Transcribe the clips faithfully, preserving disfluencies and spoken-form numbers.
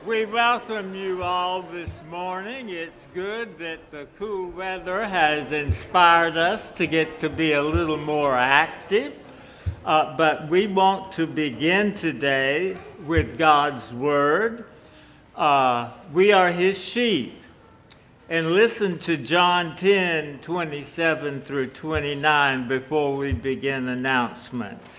We welcome you all this morning. It's good that the cool weather has inspired us to get to be a little more active. Uh, but we want to begin today with God's Word. Uh, we are His sheep. And listen to John ten, twenty-seven through twenty-nine before we begin announcements.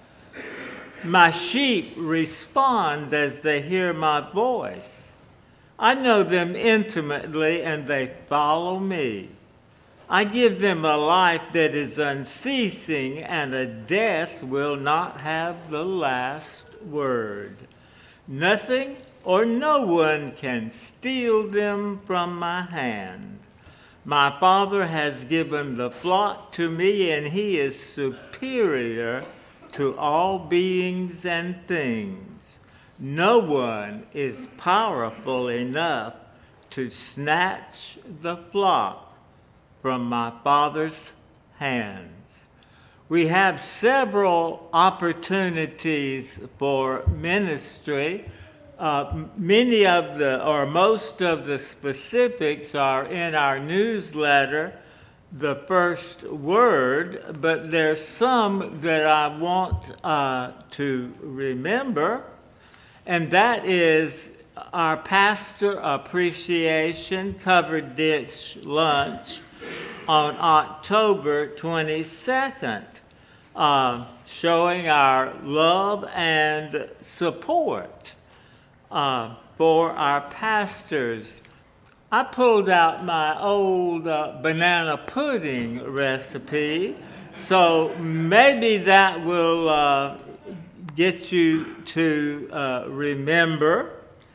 My sheep respond as they hear my voice. I know them intimately and they follow me. I give them a life that is unceasing, and a death will not have the last word. Nothing or no one can steal them from my hand. My Father has given the flock to me, and He is superior to all beings and things. No one is powerful enough to snatch the flock from my Father's hands. We have several opportunities for ministry. Uh, many of the, or most of the specifics are in our newsletter, The First Word, but there's some that I want uh, to remember, and that is our Pastor Appreciation Covered Ditch Lunch on October twenty-second, uh, showing our love and support uh, for our pastors. I pulled out my old uh, banana pudding recipe, so maybe that will uh, get you to uh, remember.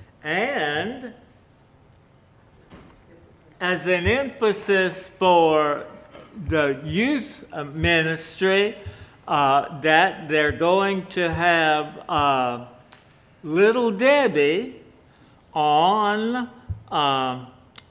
And as an emphasis for the youth ministry, uh, that they're going to have uh, Little Debbie on uh,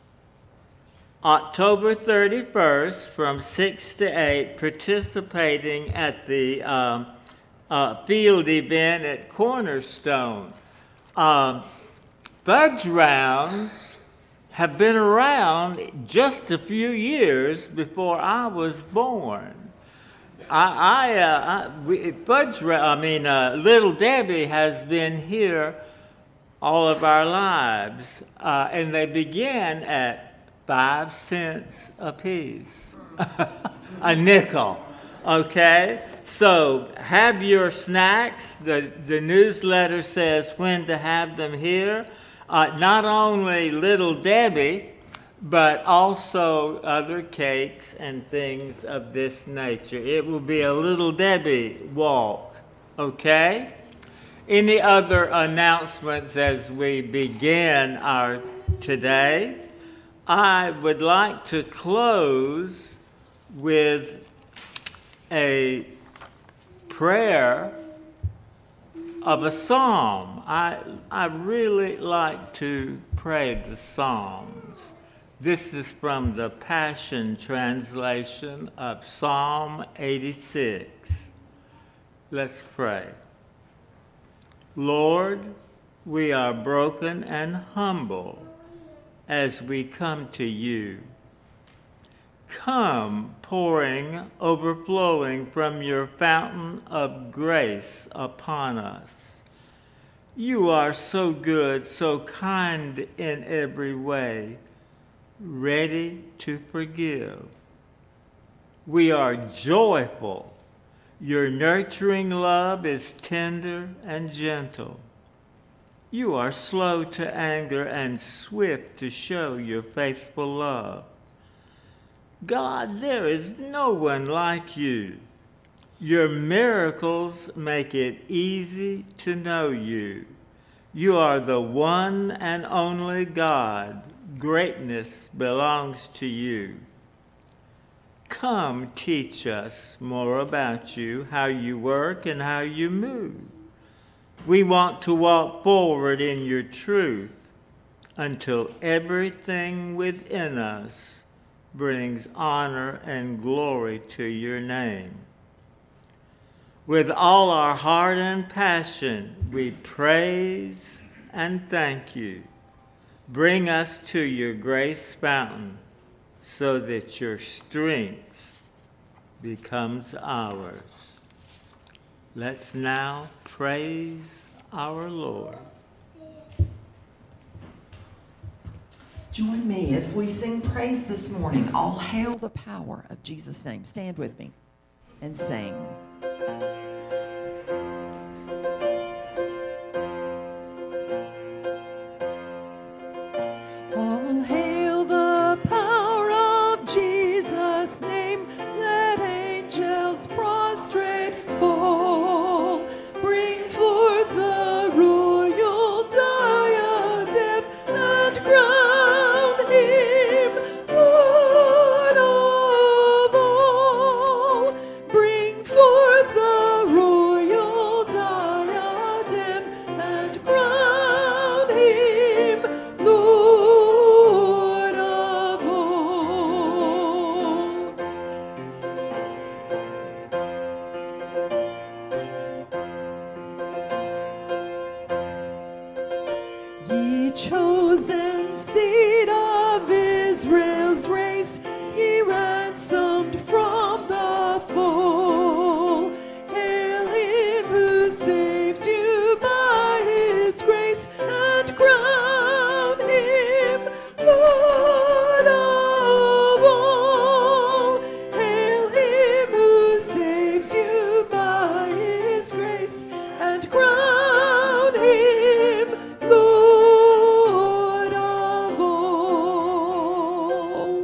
October thirty-first from six to eight, participating at the um, uh, field event at Cornerstone. Um, Fudge rounds have been around just a few years before I was born. I, I, uh, I we, Fudge, I mean, uh, Little Debbie has been here all of our lives, uh, and they began at five cents a piece, a nickel, okay? So have your snacks. The, the newsletter says when to have them here. Uh, not only Little Debbie, but also other cakes and things of this nature. It will be a Little Debbie walk, okay? Any other announcements as we begin our today? I would like to close with a prayer of a psalm. I, I really like to pray the Psalms. This is from the Passion Translation of Psalm eighty-six. Let's pray. Lord, we are broken and humble as we come to you. Come pouring, overflowing from your fountain of grace upon us. You are so good, so kind in every way, ready to forgive. We are joyful. Your nurturing love is tender and gentle. You are slow to anger and swift to show your faithful love. God, there is no one like you. Your miracles make it easy to know you. You are the one and only God. Greatness belongs to you. Come teach us more about you, how you work and how you move. We want to walk forward in your truth until everything within us brings honor and glory to your name. With all our heart and passion, we praise, and thank you. Bring us to your grace fountain so that your strength becomes ours. Let's now praise our Lord. Join me as we sing praise this morning. All hail the power of Jesus' name. Stand with me and sing. All hail the power of Jesus' name. Let angels prostrate fall. Bring forth the royal diadem and crown him Lord of all. Bring forth the royal diadem and crown him Lord of all. Ye chosen seed of Israel's race, ye ransomed from the fall. Hail him who saves you by his grace, and crown him Lord of all. Hail him who saves you by his grace, and crown him Lord of all.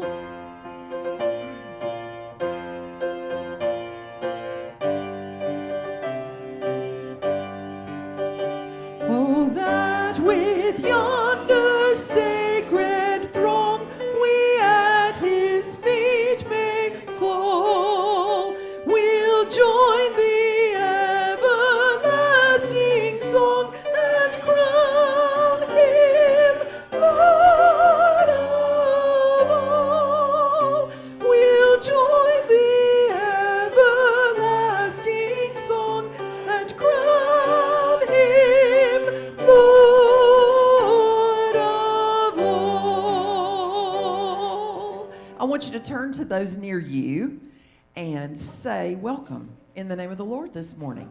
Oh, that with yonder sacred throng we at his feet may fall. We'll join the everlasting song and crown him Lord of all. We'll join the everlasting song and crown him Lord of all. I want you to turn to those near you and say, welcome in the name of the Lord this morning.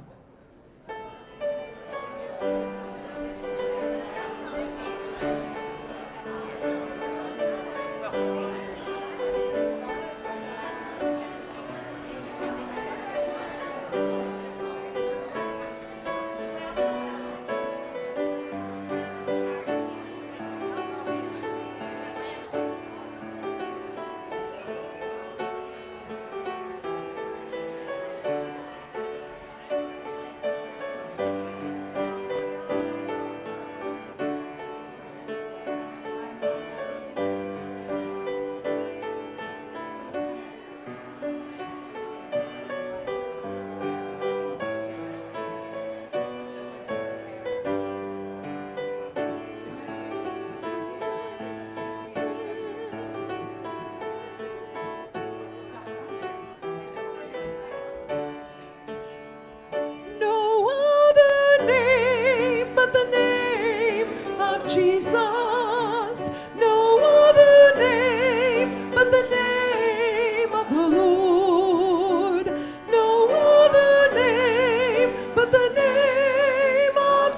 No other name but the name of Jesus. No other name but the name of the Lord. No other name but the name of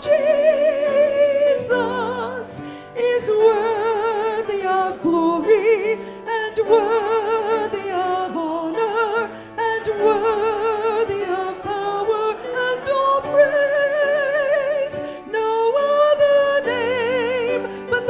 Jesus is worthy of glory and worthy of honor and worthy of power and all praise. No other name but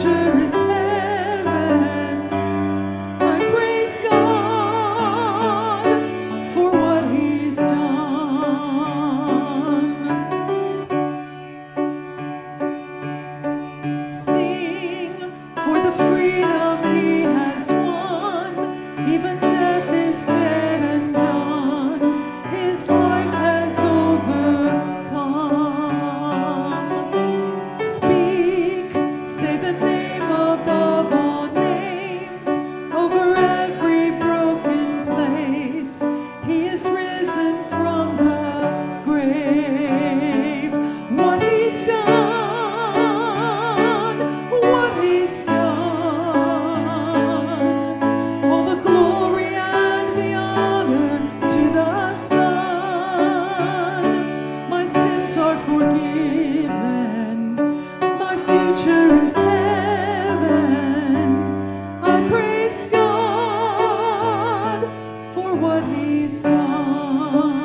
future is heaven. I praise God for what He's done. Sing for the freedom He has won. Even death is dead and done. His life has overcome. Speak, say the name above all names, over every broken place. He is risen from the grave. What He's done, what He's done. All the glory and the honor to the Son. My sins are forgiven. My future is heaven. I praise God for what He's done.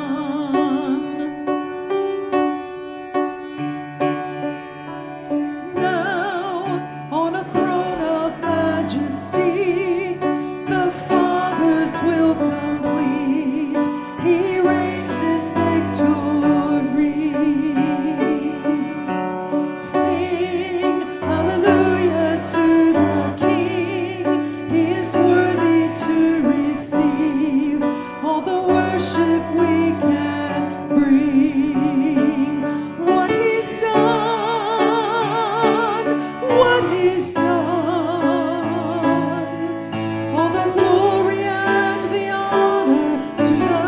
Now, on a throne of majesty, the Father's will complete. He reigns in victory. Sing hallelujah to the King. He is worthy to receive all the worship we can bring. What He's done, what He's done. All the glory and the honor to the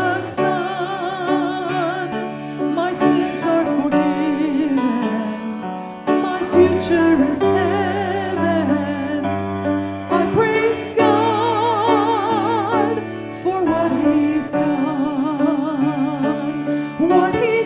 Son. My sins are forgiven. My future is heaven. I praise God for what He's done. What He's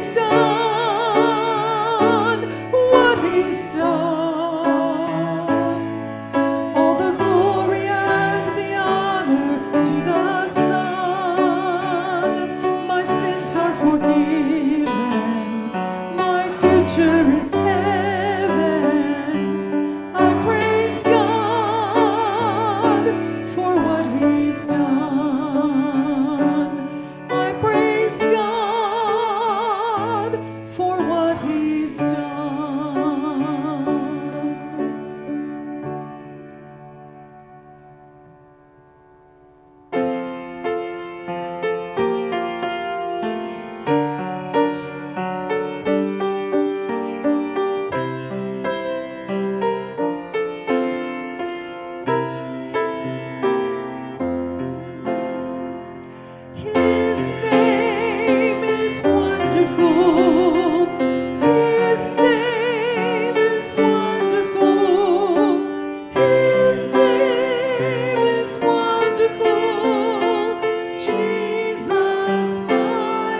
done, what He's done. All the glory and the honor to the Son. My sins are forgiven. My future is heaven. I praise God for what He's done. I praise God for what He's done. His name is wonderful. His name is wonderful. His name is wonderful. Jesus, my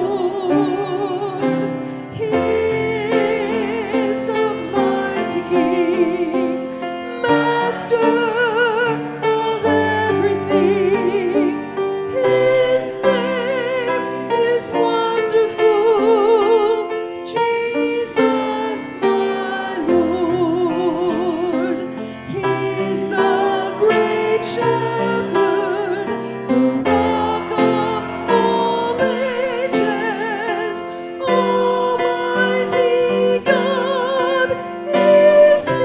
Lord. He is the mighty King, Master of everything. His name is wonderful. Jesus, my Lord. He's the great shepherd, the rock of all ages. Almighty God is He.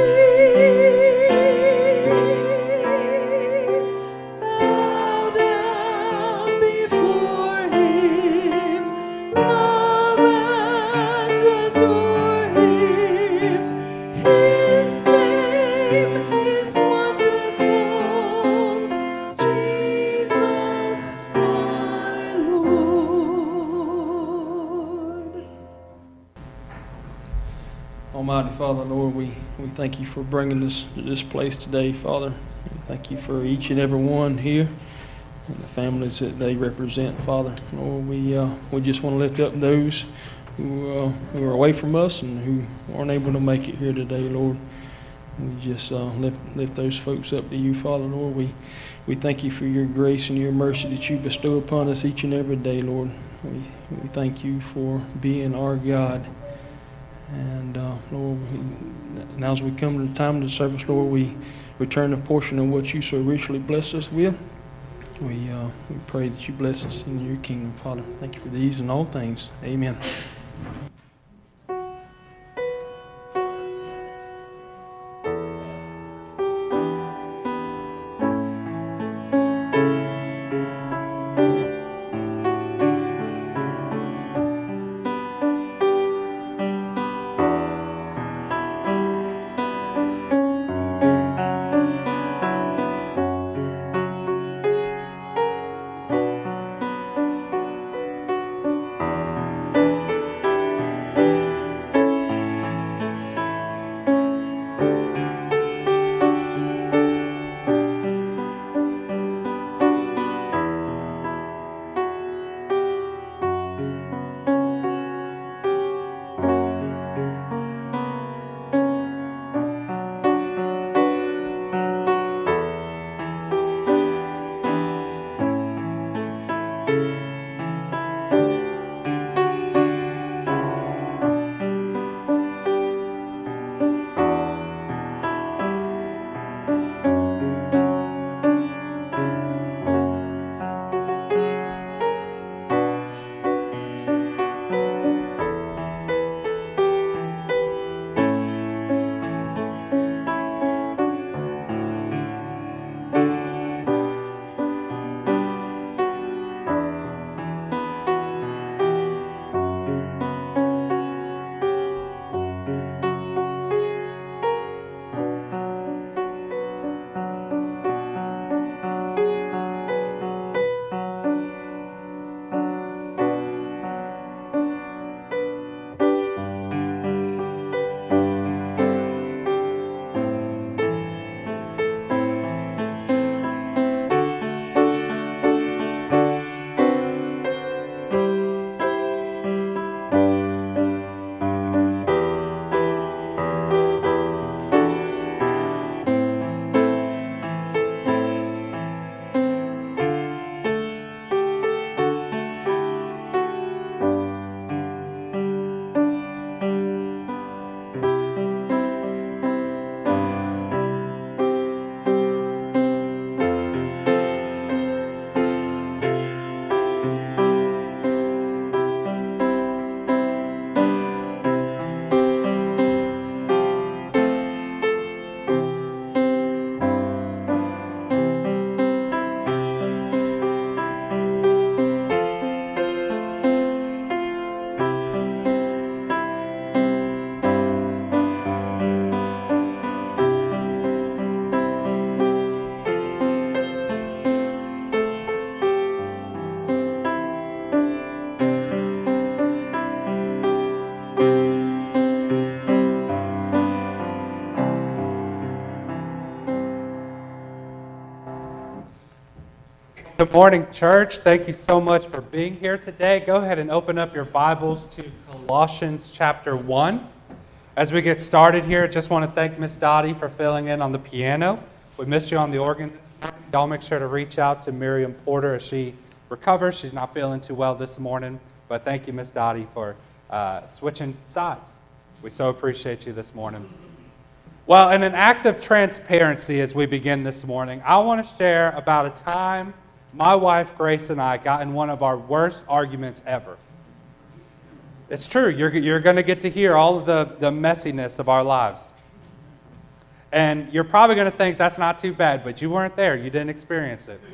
Bow down before Him, love and adore Him. His name is wonderful. Jesus, my Lord. Almighty Father, Lord, we, we thank You for bringing us to this place today, Father. We thank You for each and every one here and the families that they represent, Father. Lord, we uh, we just want to lift up those who uh, who are away from us and who aren't able to make it here today, Lord. We just uh, lift lift those folks up to You, Father, Lord. We we thank You for Your grace and Your mercy that You bestow upon us each and every day, Lord. We we thank You for being our God. And uh, Lord, we, now as we come to the time of the service, Lord, we return a portion of what you so richly bless us with. We, uh, we pray that you bless us in your kingdom, Father. Thank you for these and all things. Amen. Good morning, church. Thank you so much for being here today. Go ahead and open up your Bibles to Colossians chapter one. As we get started here, I just want to thank Miss Dottie for filling in on the piano. We missed you on the organ this morning. Y'all make sure to reach out to Miriam Porter as she recovers. She's not feeling too well this morning, but thank you, Miss Dottie, for uh, switching sides. We so appreciate you this morning. Well, in an act of transparency as we begin this morning, I want to share about a time my wife, Grace, and I got in one of our worst arguments ever. It's true. You're, you're going to get to hear all of the, the messiness of our lives. And you're probably going to think that's not too bad, but you weren't there. You didn't experience it.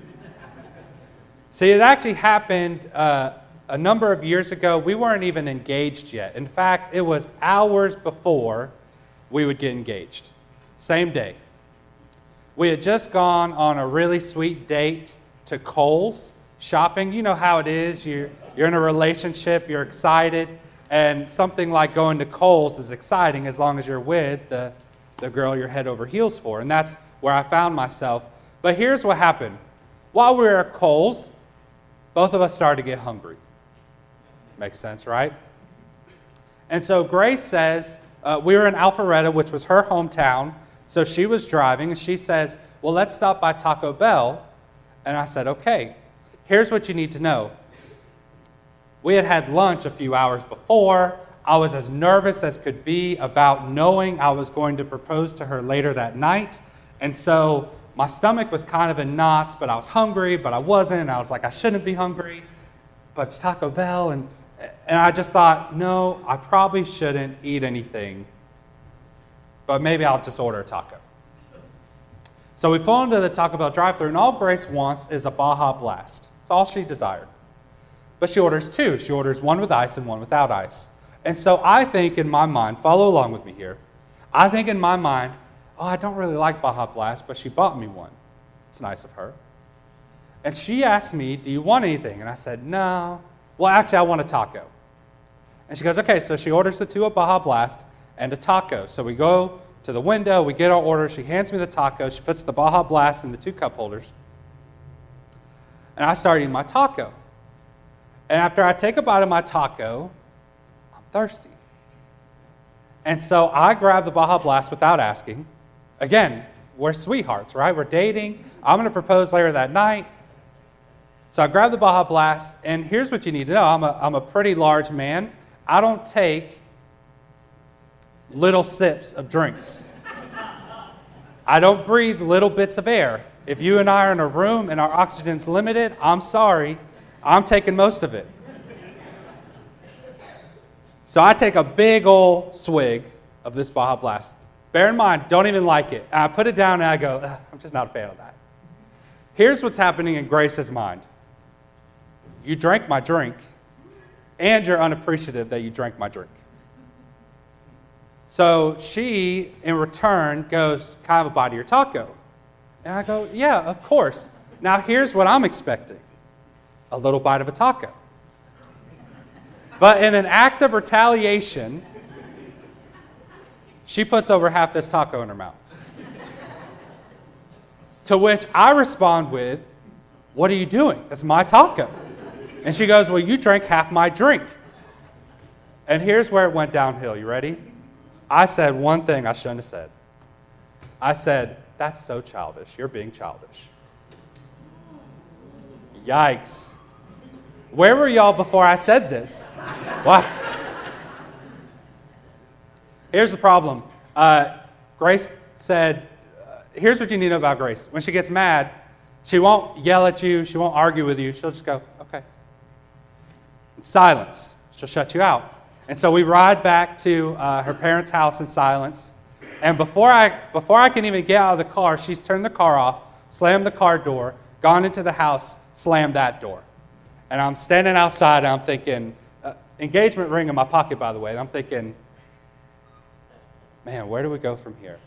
See, it actually happened uh, a number of years ago. We weren't even engaged yet. In fact, it was hours before we would get engaged. Same day. We had just gone on a really sweet date to Kohl's shopping. You know how it is. You're, you're in a relationship, you're excited, and something like going to Kohl's is exciting as long as you're with the, the girl you're head over heels for. And that's where I found myself. But here's what happened. While we were at Kohl's, both of us started to get hungry. Makes sense, right? And so Grace says, uh, we were in Alpharetta, which was her hometown, so she was driving, and she says, well, let's stop by Taco Bell. And I said, okay, here's what you need to know. We had had lunch a few hours before. I was as nervous as could be about knowing I was going to propose to her later that night. And so my stomach was kind of in knots, but I was hungry, but I wasn't. I was like, I shouldn't be hungry, but it's Taco Bell. And, and I just thought, no, I probably shouldn't eat anything, but maybe I'll just order a taco. So we pull into the Taco Bell drive-thru, and all Grace wants is a Baja Blast. It's all she desired. But she orders two. She orders one with ice and one without ice. And so I think in my mind, follow along with me here, I think in my mind, oh, I don't really like Baja Blast, but she bought me one. It's nice of her. And she asked me, do you want anything? And I said, no. Well, actually, I want a taco. And she goes, okay, so she orders the two of Baja Blast and a taco. So we go to the window, we get our order, she hands me the taco, she puts the Baja Blast in the two cup holders, and I start eating my taco. And after I take a bite of my taco, I'm thirsty. And so I grab the Baja Blast without asking. Again, we're sweethearts, right? We're dating. I'm going to propose later that night. So I grab the Baja Blast, and here's what you need to know. I'm a, I'm a pretty large man. I don't take little sips of drinks. I don't breathe little bits of air. If you and I are in a room and our oxygen's limited, I'm sorry, I'm taking most of it. So I take a big old swig of this Baja Blast. Bear in mind, don't even like it. And I put it down and I go, I'm just not a fan of that. Here's what's happening in Grace's mind. You drank my drink, and you're unappreciative that you drank my drink. So she, in return, goes, can I have a bite of your taco? And I go, yeah, of course. Now here's what I'm expecting. A little bite of a taco. But in an act of retaliation, she puts over half this taco in her mouth. To which I respond with, what are you doing? That's my taco. And she goes, well, you drank half my drink. And here's where it went downhill. You ready? I said one thing I shouldn't have said. I said, that's so childish. You're being childish. Yikes. Where were y'all before I said this? What? Here's the problem. Uh, Grace said, uh, here's what you need to know about Grace. When she gets mad, she won't yell at you. She won't argue with you. She'll just go, okay. In silence. She'll shut you out. And so we ride back to uh, her parents' house in silence. And before I, before I can even get out of the car, she's turned the car off, slammed the car door, gone into the house, slammed that door. And I'm standing outside, and I'm thinking, uh, engagement ring in my pocket, by the way, and I'm thinking, man, where do we go from here?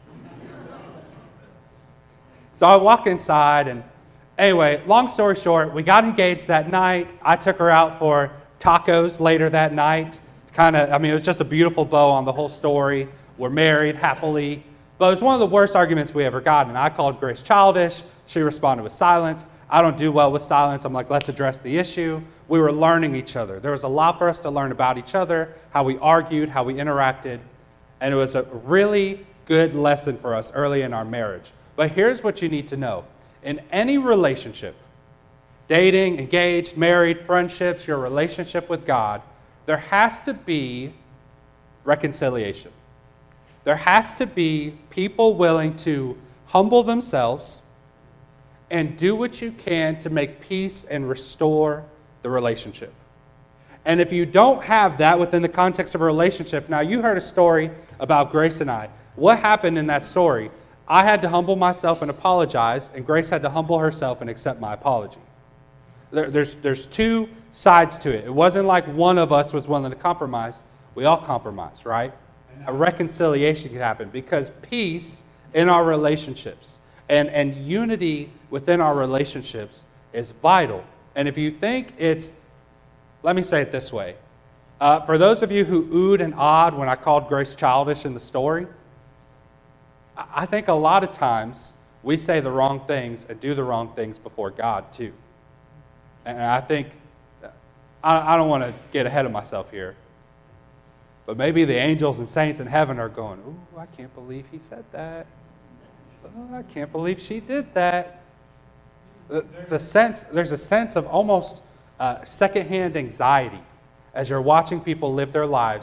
So I walk inside, and anyway, long story short, we got engaged that night. I took her out for tacos later that night. Kind of, I mean, it was just a beautiful bow on the whole story. We're married happily. But it was one of the worst arguments we ever got. And I called Grace childish. She responded with silence. I don't do well with silence. I'm like, let's address the issue. We were learning each other. There was a lot for us to learn about each other, how we argued, how we interacted. And it was a really good lesson for us early in our marriage. But here's what you need to know. In any relationship, dating, engaged, married, friendships, your relationship with God, there has to be reconciliation. There has to be people willing to humble themselves and do what you can to make peace and restore the relationship. And if you don't have that within the context of a relationship, now you heard a story about Grace and I. What happened in that story? I had to humble myself and apologize, and Grace had to humble herself and accept my apology. There, there's, there's two sides to it. It wasn't like one of us was willing to compromise. We all compromised, right? A reconciliation could happen because peace in our relationships and, and unity within our relationships is vital. And if you think it's, let me say it this way. Uh, for those of you who oohed and awed when I called Grace childish in the story, I think a lot of times we say the wrong things and do the wrong things before God too. And I think, I, I don't want to get ahead of myself here, but maybe the angels and saints in heaven are going, ooh, I can't believe he said that. Oh, I can't believe she did that. There's a sense, there's a sense of almost uh, secondhand anxiety as you're watching people live their lives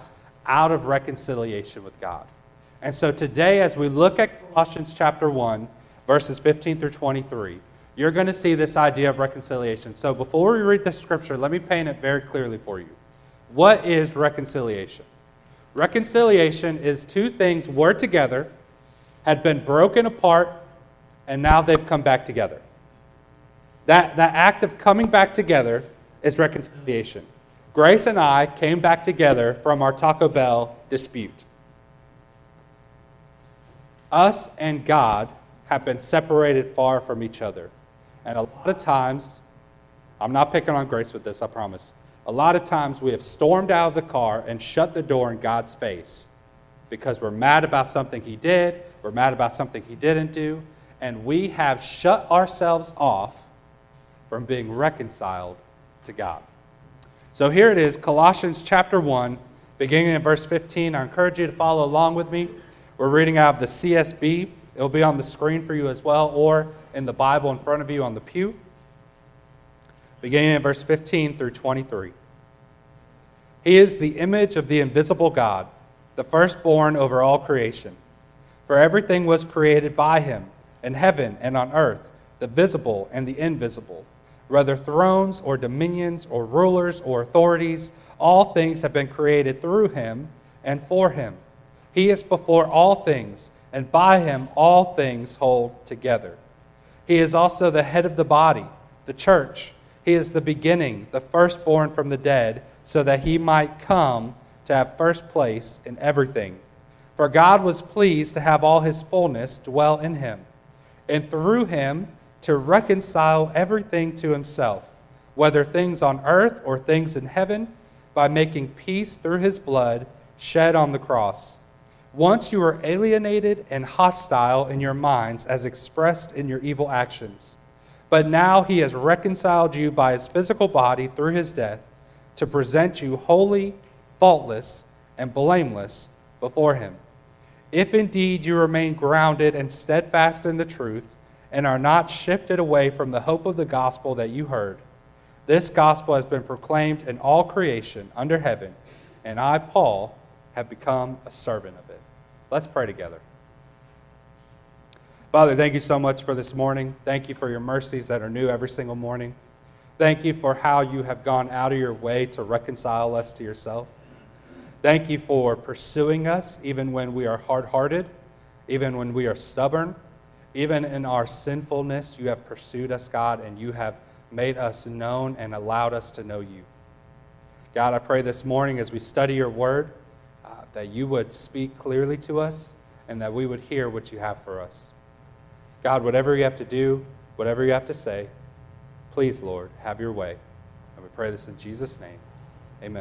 out of reconciliation with God. And so today, as we look at Colossians chapter one, verses fifteen through twenty-three, you're going to see this idea of reconciliation. So before we read the scripture, let me paint it very clearly for you. What is reconciliation? Reconciliation is two things were together, had been broken apart, and now they've come back together. That, that act of coming back together is reconciliation. Grace and I came back together from our Taco Bell dispute. Us and God have been separated far from each other. And a lot of times, I'm not picking on Grace with this, I promise. A lot of times we have stormed out of the car and shut the door in God's face because we're mad about something He did, we're mad about something He didn't do, and we have shut ourselves off from being reconciled to God. So here it is, Colossians chapter one, beginning in verse fifteen. I encourage you to follow along with me. We're reading out of the C S B. It'll be on the screen for you as well, or in the Bible in front of you on the pew. Beginning in verse fifteen through twenty-three. He is the image of the invisible God, the firstborn over all creation. For everything was created by Him, in heaven and on earth, the visible and the invisible. Whether thrones or dominions or rulers or authorities, all things have been created through Him and for Him. He is before all things, and by Him all things hold together. He is also the head of the body, the church. He is the beginning, the firstborn from the dead, so that He might come to have first place in everything. For God was pleased to have all His fullness dwell in Him, and through Him to reconcile everything to Himself, whether things on earth or things in heaven, by making peace through His blood shed on the cross. Once you were alienated and hostile in your minds as expressed in your evil actions. But now He has reconciled you by His physical body through His death to present you holy, faultless, and blameless before Him. If indeed you remain grounded and steadfast in the truth and are not shifted away from the hope of the gospel that you heard, this gospel has been proclaimed in all creation under heaven, and I, Paul, have become a servant of it. Let's pray together. Father, thank you so much for this morning. Thank you for your mercies that are new every single morning. Thank you for how you have gone out of your way to reconcile us to yourself. Thank you for pursuing us even when we are hard-hearted, even when we are stubborn. Even in our sinfulness, you have pursued us, God, and you have made us known and allowed us to know you. God, I pray this morning as we study your word, uh, that you would speak clearly to us and that we would hear what you have for us. God, whatever you have to do, whatever you have to say, please, Lord, have your way. And we pray this in Jesus' name. Amen.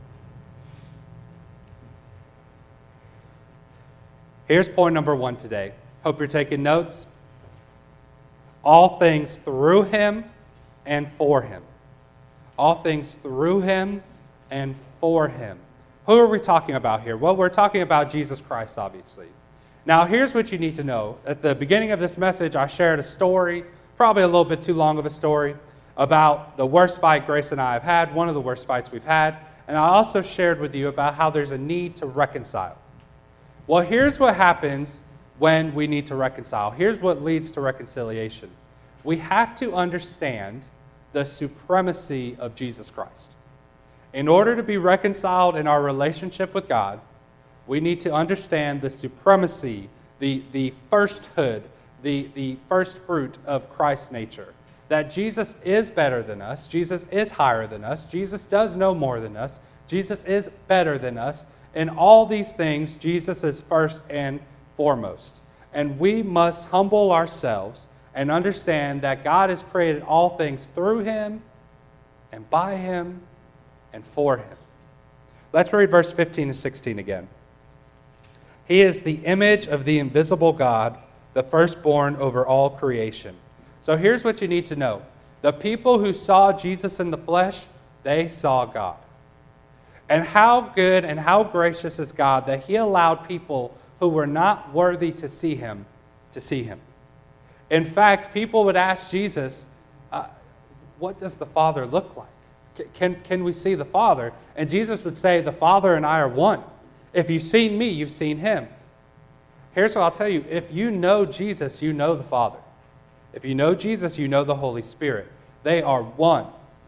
Here's point number one today. Hope you're taking notes. All things through Him and for Him. All things through Him and for Him. Who are we talking about here? Well, we're talking about Jesus Christ, obviously. Now, here's what you need to know. At the beginning of this message, I shared a story, probably a little bit too long of a story, about the worst fight Grace and I have had, one of the worst fights we've had. And I also shared with you about how there's a need to reconcile. Well, here's what happens when we need to reconcile. Here's what leads to reconciliation. We have to understand the supremacy of Jesus Christ. In order to be reconciled in our relationship with God, we need to understand the supremacy, the, the firsthood, the, the first fruit of Christ's nature. That Jesus is better than us. Jesus is higher than us. Jesus does know more than us. Jesus is better than us. In all these things, Jesus is first and foremost. And we must humble ourselves and understand that God has created all things through Him and by Him and for Him. Let's read verse fifteen and sixteen again. He is the image of the invisible God, the firstborn over all creation. So here's what you need to know. The people who saw Jesus in the flesh, they saw God. And how good and how gracious is God that He allowed people who were not worthy to see Him to see Him. In fact, people would ask Jesus, uh, what does the Father look like? Can, can we see the Father? And Jesus would say, the Father and I are one. If you've seen me, you've seen him. Here's what I'll tell you. If you know Jesus, you know the Father. If you know Jesus, you know the Holy Spirit. They are one.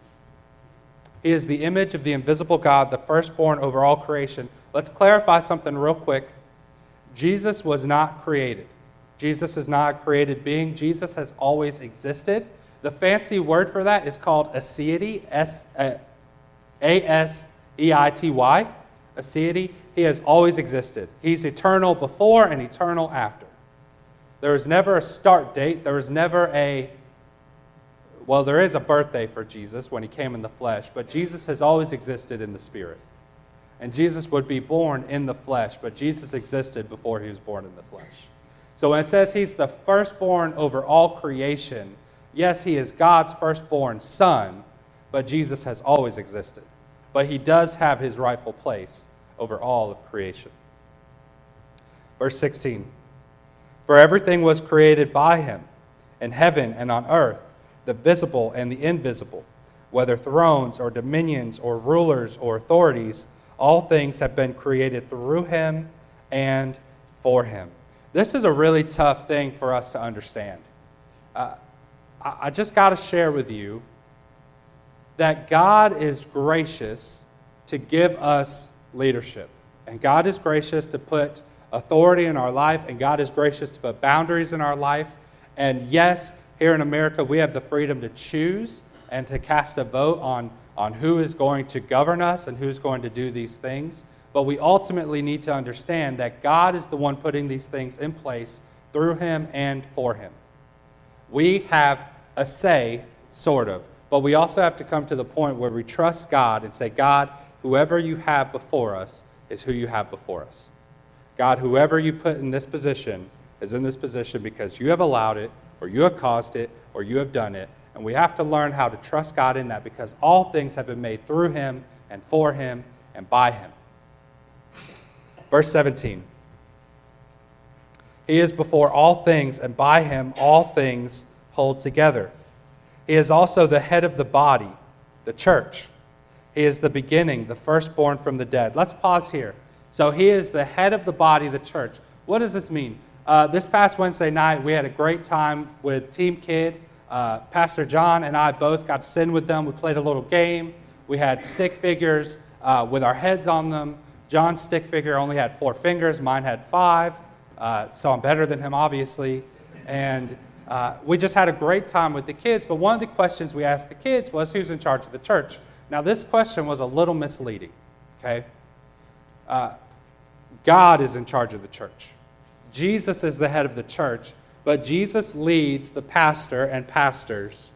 He is the image of the invisible God, the firstborn over all creation. Let's clarify something real quick. Jesus was not created. Jesus is not a created being. Jesus has always existed. The fancy word for that is called aseity, A S E I T Y, aseity. He has always existed. He's eternal before and eternal after. There was never a start date. There was never a, well, there is a birthday for Jesus when he came in the flesh, but Jesus has always existed in the Spirit. And Jesus would be born in the flesh, but Jesus existed before he was born in the flesh. So when it says he's the firstborn over all creation, yes, he is God's firstborn son, but Jesus has always existed. But he does have his rightful place over all of creation. Verse sixteen, for everything was created by him, in heaven and on earth, the visible and the invisible, whether thrones or dominions or rulers or authorities, all things have been created through him and for him. This is a really tough thing for us to understand. Uh, I just got to share with you that God is gracious to give us leadership. And God is gracious to put authority in our life, and God is gracious to put boundaries in our life. And yes, here in America, we have the freedom to choose and to cast a vote on, on who is going to govern us and who's going to do these things. But we ultimately need to understand that God is the one putting these things in place through him and for him. We have a say, sort of, but we also have to come to the point where we trust God and say, God, whoever you have before us is who you have before us. God, whoever you put in this position is in this position because you have allowed it, or you have caused it, or you have done it. And we have to learn how to trust God in that because all things have been made through him and for him and by him. Verse seventeen. He is before all things, and by him all things hold together. He is also the head of the body, the church. He is the beginning, the firstborn from the dead. Let's pause here. So he is the head of the body, the church. What does this mean? Uh, this past Wednesday night, we had a great time with Team Kid. Uh, Pastor John and I both got to sit with them. We played a little game. We had stick figures uh, with our heads on them. John's stick figure only had four fingers. Mine had five. Uh, so I'm better than him, obviously. And uh, we just had a great time with the kids. But one of the questions we asked the kids was, who's in charge of the church? Now, this question was a little misleading, okay? Uh, God is in charge of the church. Jesus is the head of the church, but Jesus leads the pastor and pastors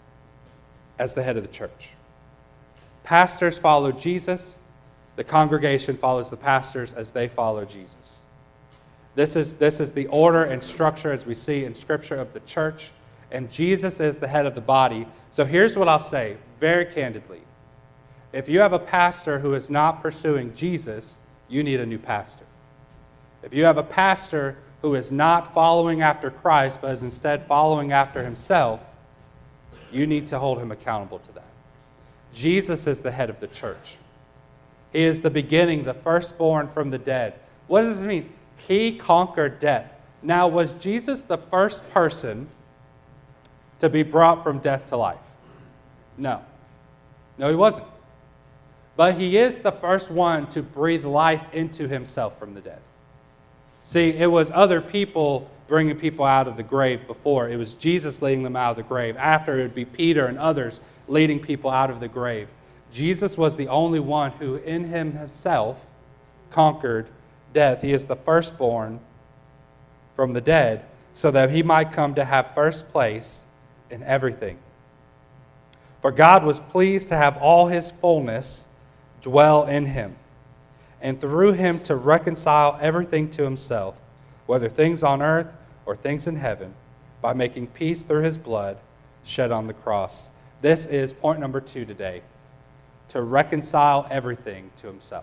as the head of the church. Pastors follow Jesus. The congregation follows the pastors as they follow Jesus. This is, this is the order and structure as we see in Scripture of the church, and Jesus is the head of the body. So here's what I'll say very candidly. If you have a pastor who is not pursuing Jesus, you need a new pastor. If you have a pastor who is not following after Christ, but is instead following after himself, you need to hold him accountable to that. Jesus is the head of the church. He is the beginning, the firstborn from the dead. What does this mean? He conquered death. Now, was Jesus the first person to be brought from death to life? No. No, he wasn't. But he is the first one to breathe life into himself from the dead. See, it was other people bringing people out of the grave before. It was Jesus leading them out of the grave. After, it would be Peter and others leading people out of the grave. Jesus was the only one who in himself conquered death. He is the firstborn from the dead so that he might come to have first place in everything. For God was pleased to have all his fullness dwell in him, and through him to reconcile everything to himself, whether things on earth or things in heaven, by making peace through his blood shed on the cross. This is point number two today, to reconcile everything to himself.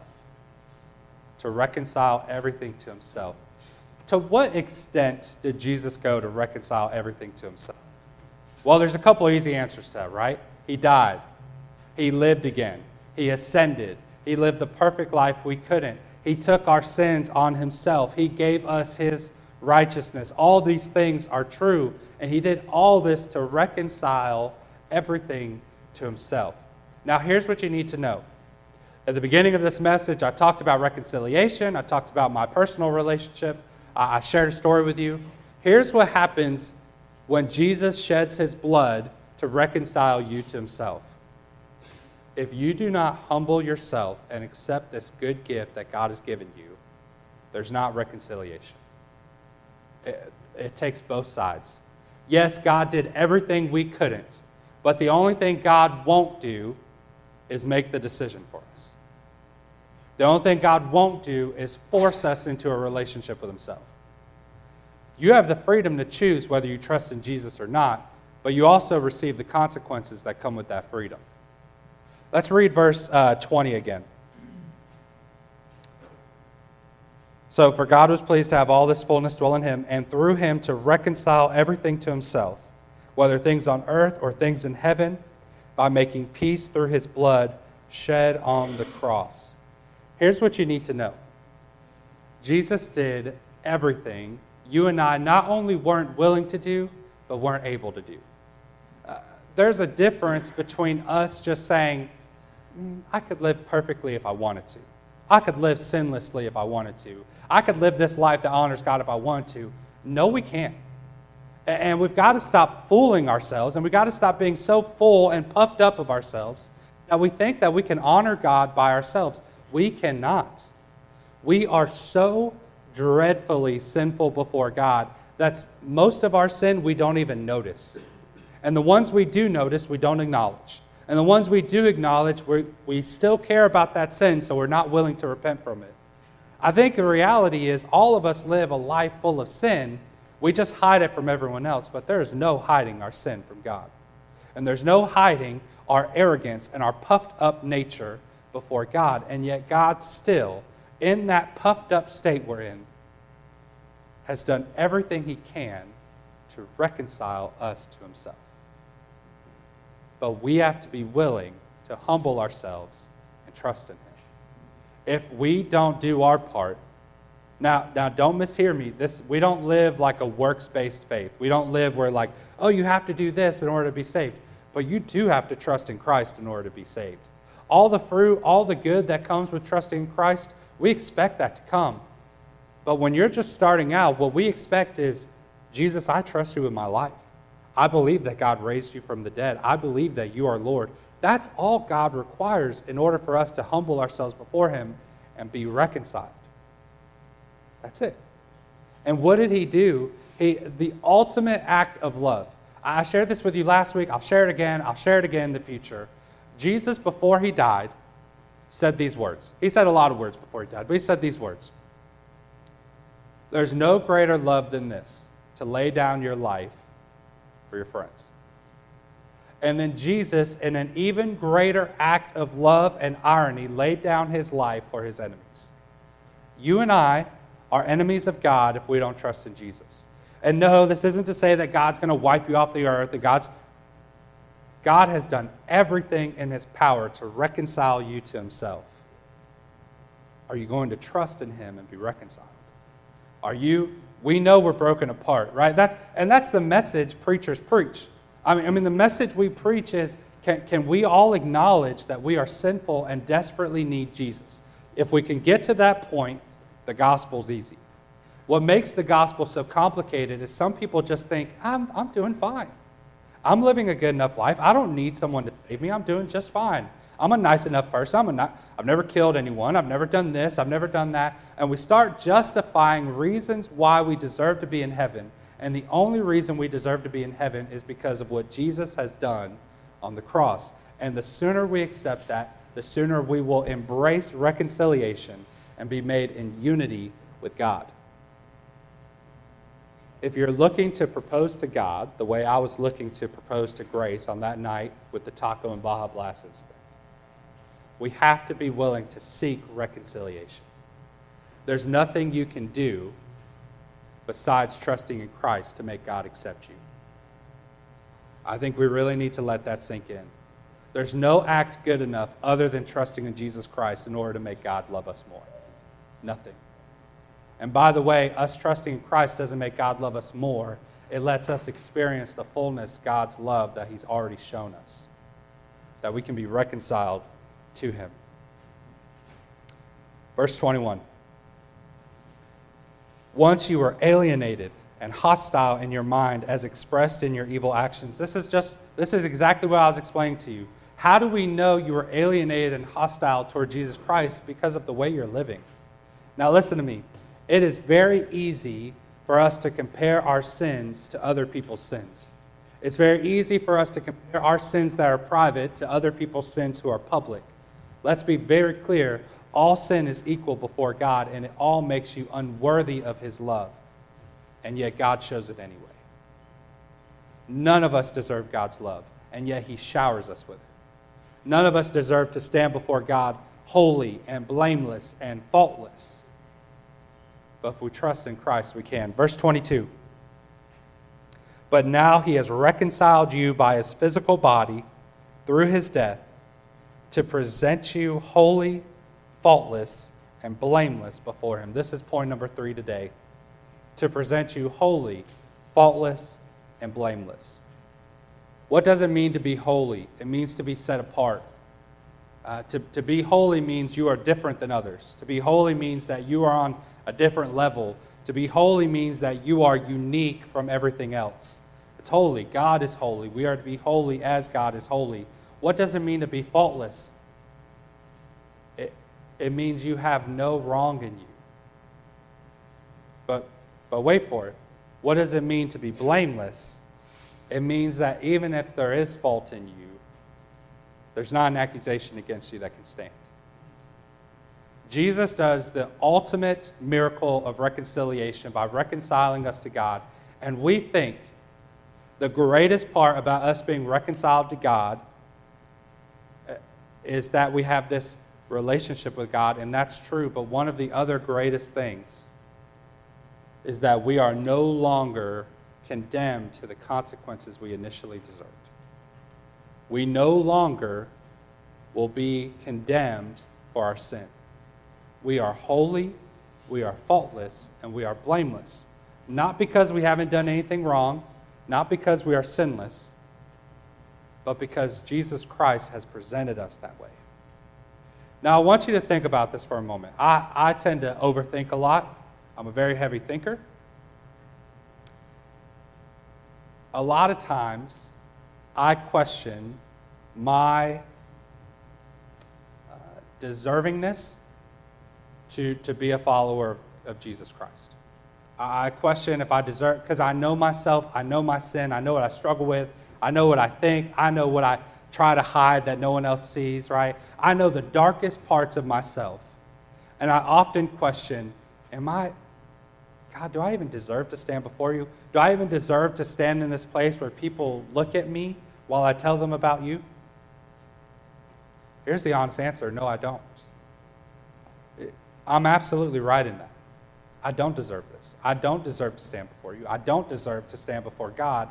To reconcile everything to himself. To what extent did Jesus go to reconcile everything to himself? Well, there's a couple easy answers to that, right? He died. He lived again. He ascended. He lived the perfect life we couldn't. He took our sins on himself. He gave us his righteousness. All these things are true, and he did all this to reconcile everything to himself. Now, here's what you need to know. At the beginning of this message, I talked about reconciliation. I talked about my personal relationship. I shared a story with you. Here's what happens when Jesus sheds his blood to reconcile you to himself. If you do not humble yourself and accept this good gift that God has given you, there's not reconciliation. It, it takes both sides. Yes, God did everything we couldn't, but the only thing God won't do is make the decision for us. The only thing God won't do is force us into a relationship with himself. You have the freedom to choose whether you trust in Jesus or not, but you also receive the consequences that come with that freedom. Let's read verse uh, twenty again. So, for God was pleased to have all this fullness dwell in him, and through him to reconcile everything to himself, whether things on earth or things in heaven, by making peace through his blood shed on the cross. Here's what you need to know. Jesus did everything you and I not only weren't willing to do, but weren't able to do. Uh, there's a difference between us just saying, mm, I could live perfectly if I wanted to. I could live sinlessly if I wanted to. I could live this life that honors God if I wanted to. No, we can't. And we've got to stop fooling ourselves, and we've got to stop being so full and puffed up of ourselves that we think that we can honor God by ourselves. We cannot. We are so dreadfully sinful before God that most of our sin we don't even notice. And the ones we do notice, we don't acknowledge. And the ones we do acknowledge, we we still care about that sin, so we're not willing to repent from it. I think the reality is all of us live a life full of sin. We just hide it from everyone else, but there is no hiding our sin from God. And there's no hiding our arrogance and our puffed up nature before God. And yet God still, in that puffed up state we're in, has done everything he can to reconcile us to himself. But we have to be willing to humble ourselves and trust in him. If we don't do our part, now, now don't mishear me. This, we don't live like a works-based faith. We don't live where like, oh, you have to do this in order to be saved. But you do have to trust in Christ in order to be saved. All the fruit, all the good that comes with trusting in Christ, we expect that to come. But when you're just starting out, what we expect is, Jesus, I trust you with my life. I believe that God raised you from the dead. I believe that you are Lord. That's all God requires in order for us to humble ourselves before him and be reconciled. That's it. And what did he do? He, the ultimate act of love. I shared this with you last week. I'll share it again. I'll share it again in the future. Jesus, before he died, said these words. He said a lot of words before he died, but he said these words. There's no greater love than this, to lay down your life for your friends. And then Jesus, in an even greater act of love and irony, laid down his life for his enemies. You and I are enemies of God if we don't trust in Jesus. And no, this isn't to say that God's going to wipe you off the earth. That God's, God has done everything in his power to reconcile you to himself. Are you going to trust in him and be reconciled? Are you, we know we're broken apart, right? That's, and that's the message preachers preach. I mean, I mean, the message we preach is, can, can we all acknowledge that we are sinful and desperately need Jesus? If we can get to that point, the gospel's easy. What makes the gospel so complicated is some people just think, I'm, I'm doing fine. I'm living a good enough life. I don't need someone to save me. I'm doing just fine. I'm a nice enough person. I'm a not, I've never killed anyone. I've never done this. I've never done that. And we start justifying reasons why we deserve to be in heaven. And the only reason we deserve to be in heaven is because of what Jesus has done on the cross. And the sooner we accept that, the sooner we will embrace reconciliation and be made in unity with God. If you're looking to propose to God the way I was looking to propose to Grace on that night with the taco and Baja Blast incident, we have to be willing to seek reconciliation. There's nothing you can do besides trusting in Christ to make God accept you. I think we really need to let that sink in. There's no act good enough other than trusting in Jesus Christ in order to make God love us more. Nothing. And by the way, us trusting in Christ doesn't make God love us more. It lets us experience the fullness God's love that he's already shown us, that we can be reconciled to him. Verse twenty-one. Once you were alienated and hostile in your mind as expressed in your evil actions. This is just, this is exactly what I was explaining to you. How do we know you were alienated and hostile toward Jesus Christ? Because of the way you're living. Now listen to me. It is very easy for us to compare our sins to other people's sins. It's very easy for us to compare our sins that are private to other people's sins who are public. Let's be very clear. All sin is equal before God, and it all makes you unworthy of his love. And yet God shows it anyway. None of us deserve God's love, and yet he showers us with it. None of us deserve to stand before God holy and blameless and faultless. But if we trust in Christ, we can. Verse twenty-two. But now he has reconciled you by his physical body through his death to present you holy, faultless, and blameless before him. This is point number three today. To present you holy, faultless, and blameless. What does it mean to be holy? It means to be set apart. Uh, to, to be holy means you are different than others. To be holy means that you are on a different level. To be holy means that you are unique from everything else. It's holy. God is holy. We are to be holy as God is holy. What does it mean to be faultless? It, it means you have no wrong in you. But, but wait for it. What does it mean to be blameless? It means that even if there is fault in you, there's not an accusation against you that can stand. Jesus does the ultimate miracle of reconciliation by reconciling us to God. And we think the greatest part about us being reconciled to God is that we have this relationship with God, and that's true. But one of the other greatest things is that we are no longer condemned to the consequences we initially deserved. We no longer will be condemned for our sin. We are holy, we are faultless, and we are blameless. Not because we haven't done anything wrong, not because we are sinless, but because Jesus Christ has presented us that way. Now, I want you to think about this for a moment. I, I tend to overthink a lot. I'm a very heavy thinker. A lot of times, I question my uh, deservingness to, to be a follower of, of Jesus Christ. I question if I deserve, because I know myself, I know my sin, I know what I struggle with, I know what I think, I know what I try to hide that no one else sees, right? I know the darkest parts of myself. And I often question, am I, God, do I even deserve to stand before you? Do I even deserve to stand in this place where people look at me while I tell them about you? Here's the honest answer, no, I don't. I'm absolutely right in that. I don't deserve this. I don't deserve to stand before you. I don't deserve to stand before God.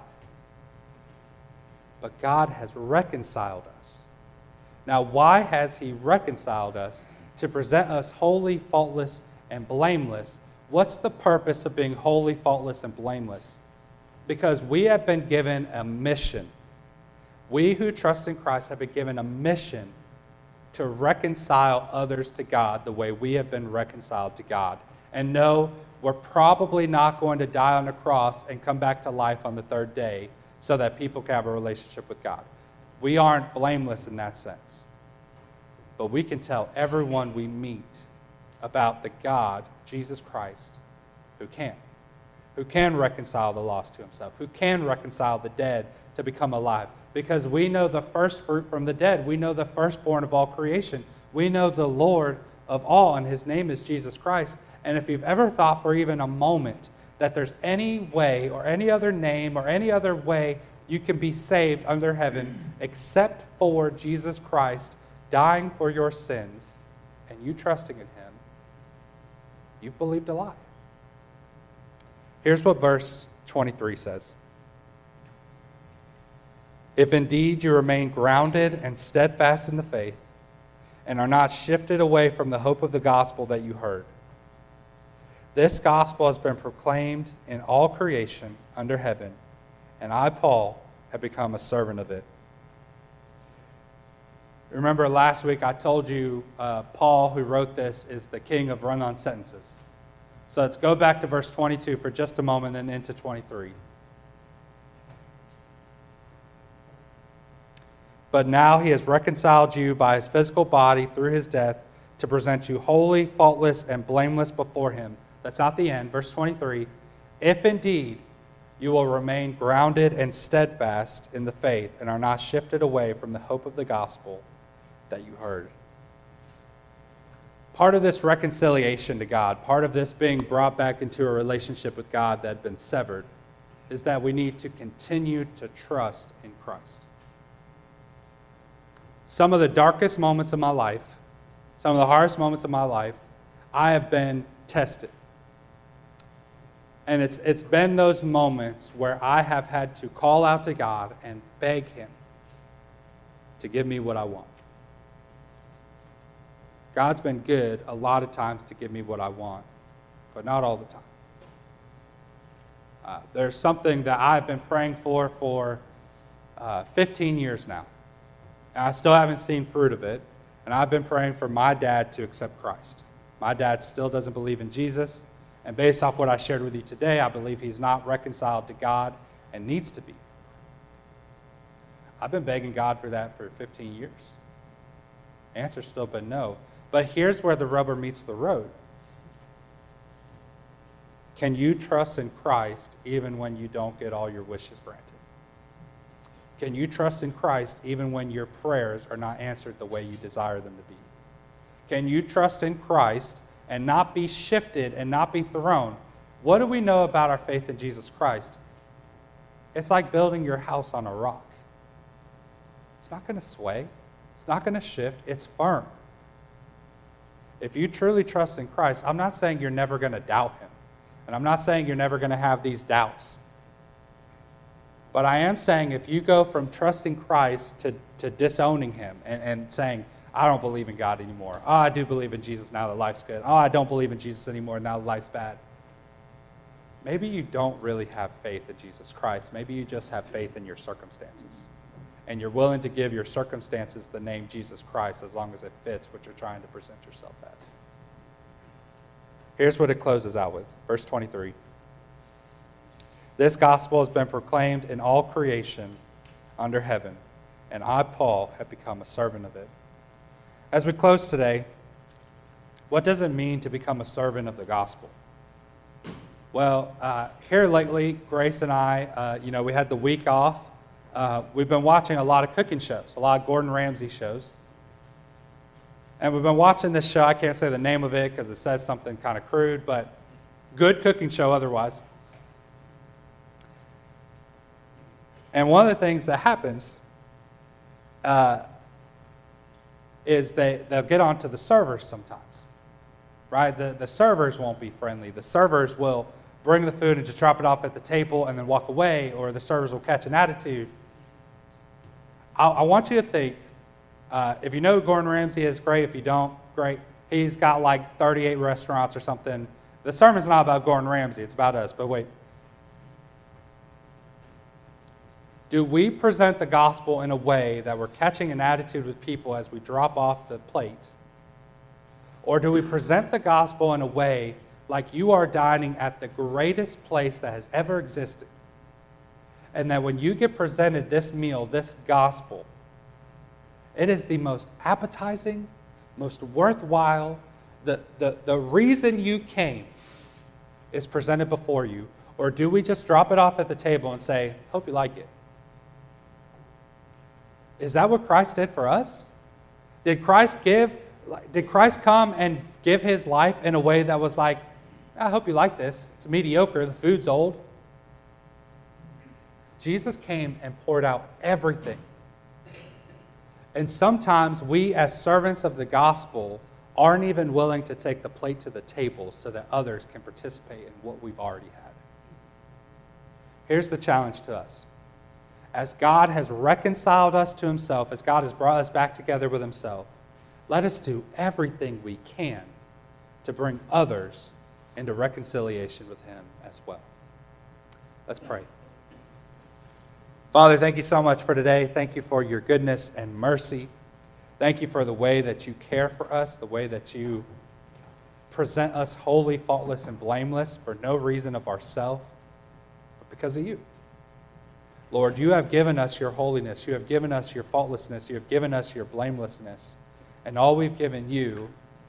But God has reconciled us. Now, why has he reconciled us? To present us holy, faultless, and blameless. What's the purpose of being holy, faultless, and blameless? Because we have been given a mission. We who trust in Christ have been given a mission to reconcile others to God the way we have been reconciled to God. And no, we're probably not going to die on the cross and come back to life on the third day so that people can have a relationship with God. We aren't blameless in that sense. But we can tell everyone we meet about the God, Jesus Christ, who can. Who can reconcile the lost to himself. Who can reconcile the dead to become alive. Because we know the first fruit from the dead. We know the firstborn of all creation. We know the Lord of all, and his name is Jesus Christ. And if you've ever thought for even a moment that there's any way or any other name or any other way you can be saved under heaven except for Jesus Christ dying for your sins and you trusting in him, you've believed a lie. Here's what verse twenty-three says. If indeed you remain grounded and steadfast in the faith and are not shifted away from the hope of the gospel that you heard, This gospel has been proclaimed in all creation under heaven, and I, Paul, have become a servant of it. Remember last week I told you uh, Paul, who wrote this, is the king of run-on sentences. So let's go back to verse twenty-two for just a moment and into twenty-three. But now he has reconciled you by his physical body through his death to present you holy, faultless, and blameless before him. That's not the end. Verse twenty-three. If indeed you will remain grounded and steadfast in the faith and are not shifted away from the hope of the gospel that you heard. Part of this reconciliation to God, part of this being brought back into a relationship with God that had been severed, is that we need to continue to trust in Christ. Some of the darkest moments of my life, some of the hardest moments of my life, I have been tested. And it's it's been those moments where I have had to call out to God and beg him to give me what I want. God's been good a lot of times to give me what I want, but not all the time. Uh, there's something that I've been praying for for uh, fifteen years now. And I still haven't seen fruit of it. And I've been praying for my dad to accept Christ. My dad still doesn't believe in Jesus. And based off what I shared with you today, I believe he's not reconciled to God and needs to be. I've been begging God for that for fifteen years. The answer's still been no. But here's where the rubber meets the road. Can you trust in Christ even when you don't get all your wishes granted? Can you trust in Christ even when your prayers are not answered the way you desire them to be? Can you trust in Christ and not be shifted and not be thrown? What do we know about our faith in Jesus Christ? It's like building your house on a rock. It's not going to sway. It's not going to shift. It's firm. If you truly trust in Christ, I'm not saying you're never going to doubt him. And I'm not saying you're never going to have these doubts. But I am saying if you go from trusting Christ to, to disowning him and, and saying, I don't believe in God anymore. Oh, I do believe in Jesus now that life's good. Oh, I don't believe in Jesus anymore now that life's bad. Maybe you don't really have faith in Jesus Christ. Maybe you just have faith in your circumstances. And you're willing to give your circumstances the name Jesus Christ as long as it fits what you're trying to present yourself as. Here's what it closes out with. Verse twenty-three. This gospel has been proclaimed in all creation under heaven, and I, Paul, have become a servant of it. As we close today, what does it mean to become a servant of the gospel? Well, uh, here lately, Grace and I, uh, you know, we had the week off. Uh, we've been watching a lot of cooking shows, a lot of Gordon Ramsay shows. And we've been watching this show. I can't say the name of it because it says something kind of crude, but good cooking show otherwise. And one of the things that happens uh, is they, they'll get onto the servers sometimes, right? The, the servers won't be friendly. The servers will bring the food and just drop it off at the table and then walk away, or the servers will catch an attitude. I, I want you to think, uh, if you know who Gordon Ramsay is, great. If you don't, great. He's got like thirty-eight restaurants or something. The sermon's not about Gordon Ramsay. It's about us, but wait. Do we present the gospel in a way that we're catching an attitude with people as we drop off the plate? Or do we present the gospel in a way like you are dining at the greatest place that has ever existed? And that when you get presented this meal, this gospel, it is the most appetizing, most worthwhile, the, the, the reason you came is presented before you. Or do we just drop it off at the table and say, hope you like it? Is that what Christ did for us? Did Christ give, did Christ come and give his life in a way that was like, I hope you like this. It's mediocre. The food's old. Jesus came and poured out everything. And sometimes we as servants of the gospel aren't even willing to take the plate to the table so that others can participate in what we've already had. Here's the challenge to us. As God has reconciled us to himself, as God has brought us back together with himself, let us do everything we can to bring others into reconciliation with him as well. Let's pray. Father, thank you so much for today. Thank you for your goodness and mercy. Thank you for the way that you care for us, the way that you present us holy, faultless, and blameless for no reason of ourselves, but because of you. Lord, you have given us your holiness. You have given us your faultlessness. You have given us your blamelessness. And all we've given you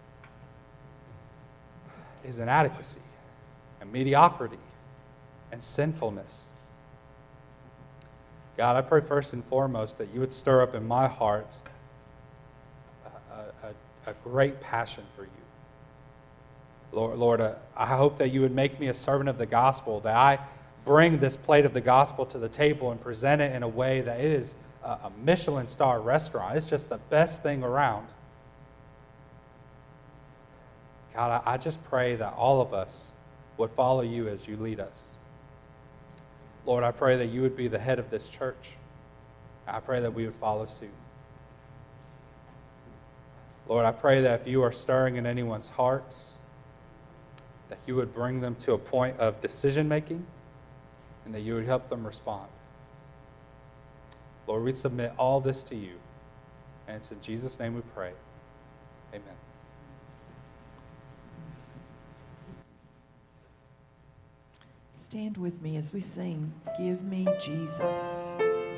is inadequacy and mediocrity and sinfulness. God, I pray first and foremost that you would stir up in my heart a, a, a great passion for you. Lord, Lord uh, I hope that you would make me a servant of the gospel, that I bring this plate of the gospel to the table and present it in a way that it is a, a Michelin star restaurant. It's just the best thing around. God, I, I just pray that all of us would follow you as you lead us. Lord, I pray that you would be the head of this church. I pray that we would follow suit. Lord, I pray that if you are stirring in anyone's hearts, that you would bring them to a point of decision making and that you would help them respond. Lord, we submit all this to you. And it's in Jesus' name we pray. Amen. Stand with me as we sing, Give Me Jesus.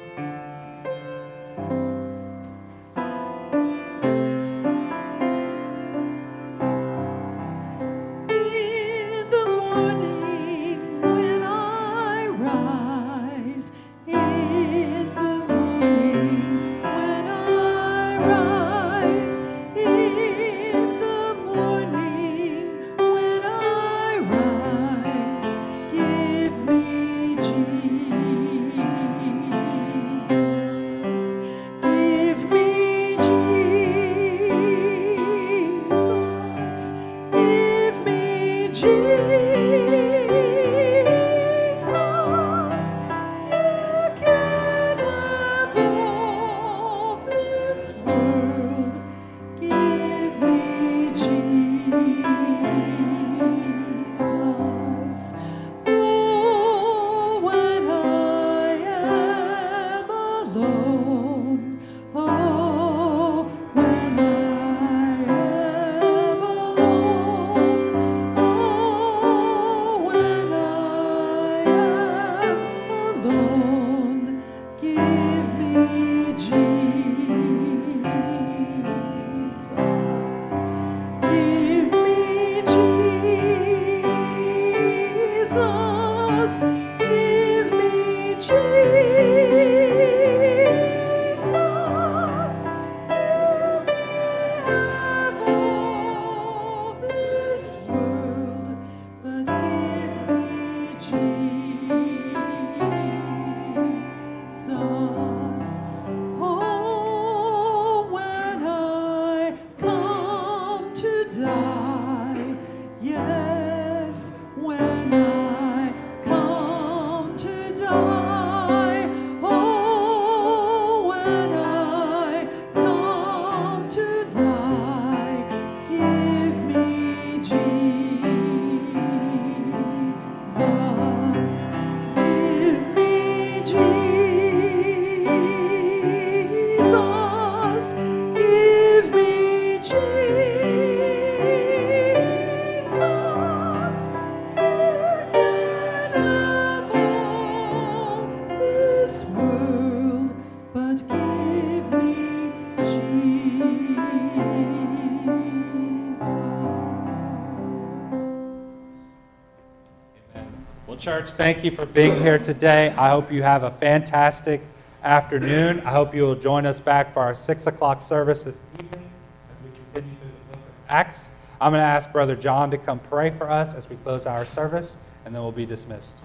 In the morning when I rise, in the morning when I rise, in the morning when I rise, give me Jesus. Give me Jesus. Give me Jesus. You can have all this world. Give me Jesus. Oh, when I am alone. Oh, when I am alone. Oh, when I am alone. Give me Jesus. Give me Jesus. Give me Jesus. You may have all this world, but give me Jesus. Oh, when I come to die, yes, when I come to die, oh, when I come to die, give me Jesus. Give me Jesus. Give me Jesus. You can have all this world, but give me Jesus. Well, church, thank you for being here today. I hope you have a fantastic afternoon. I hope you will join us back for our six o'clock service this evening as we continue through the book of Acts. I'm going to ask Brother John to come pray for us as we close our service, and then we'll be dismissed.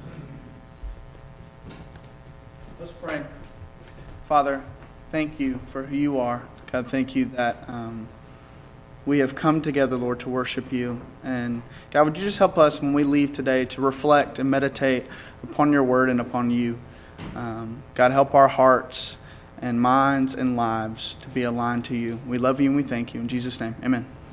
Let's pray. Father, thank you for who you are. God, thank you that um, we have come together, Lord, to worship you. And God, would you just help us when we leave today to reflect and meditate upon your word and upon you. Um, God, help our hearts and minds and lives to be aligned to you. We love you and we thank you. In Jesus' name, amen.